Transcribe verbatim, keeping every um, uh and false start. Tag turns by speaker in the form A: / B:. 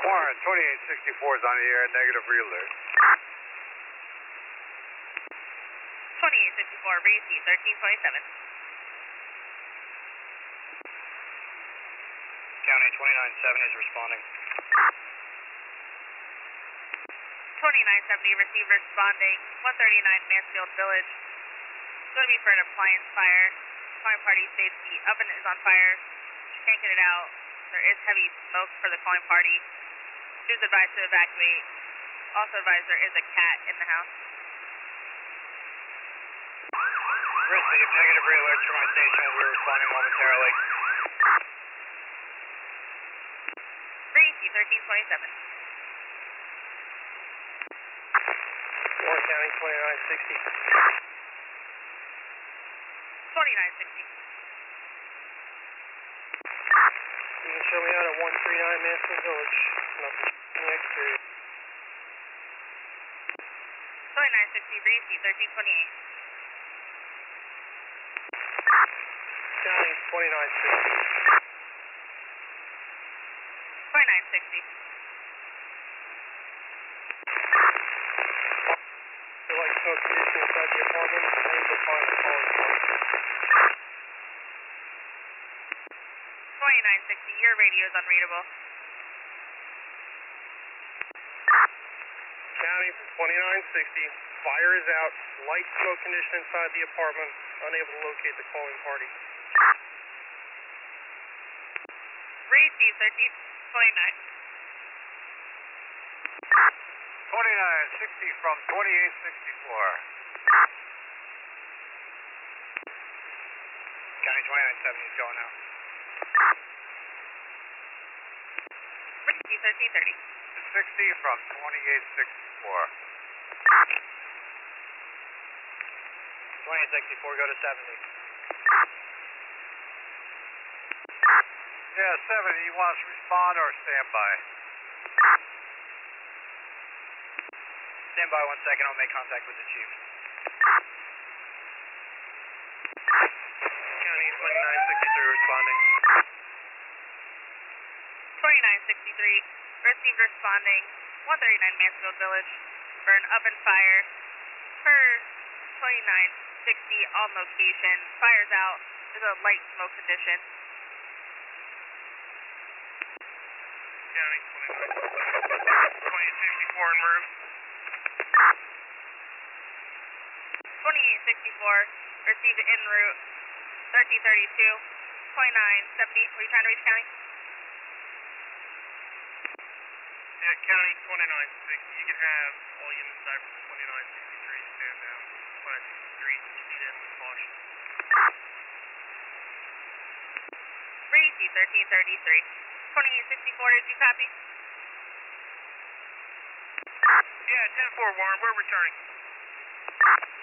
A: Warren, twenty-eight sixty-four is on the air, negative re-alert.
B: twenty-eight sixty-four, receive thirteen twenty-seven.
C: County twenty-nine seventy is responding.
B: twenty-nine seventy, receive responding, one thirty-nine Mansfield Village. It's going to be for an appliance fire. Calling party states the oven is on fire. She can't get it out. There is heavy smoke for the calling party. She is advised to evacuate. Also advised there is a cat in the house.
C: Receive negative re-alerts from my station. We're responding momentarily.
B: Receive thirteen twenty-seven.
C: Warren County twenty-nine sixty.
B: twenty-nine sixty.
C: You can show me out at one thirty-nine Mansfield Village. Nothing in the exterior.
B: twenty-nine sixty, receive thirteen twenty-eight.
C: County twenty-nine sixty.
B: twenty-nine sixty.
C: Feel like smoke condition inside the apartment. Unable to find the calling party.
B: twenty-nine sixty, your radio is unreadable.
C: County twenty-nine sixty. Fire is out. Light smoke condition inside the apartment. Unable to locate the calling party.
B: Receive thirteen twenty-nine.
A: twenty-nine sixty from twenty-eight sixty-four.
C: County twenty-nine seventy is going out.
B: Receive thirteen thirty.
A: sixty from twenty-eight sixty-four.
C: twenty-eight sixty-four, go to seventy.
A: Yeah, seventy, you want us to respond or stand by?
C: Stand by one second, I'll make contact with the chief. County twenty-nine sixty-three responding.
B: twenty-nine sixty-three, received responding, one thirty-nine Mansfield Village for an oven fire. Per twenty-nine sixty on location, fire's out, there's a light smoke condition.
C: County twenty-eight sixty-four en route.
B: twenty-eight sixty-four, received en route, thirteen thirty-two, twenty-nine seventy, were you trying to reach County?
C: Yeah, County twenty-nine sixty, you can have all units inside from twenty-nine sixty-three stand down. twenty-nine sixty-three, proceed in with caution.
B: Receive thirteen thirty-three. twenty-eight sixty-four, did you copy?
C: Yeah, ten four Warren, we're returning.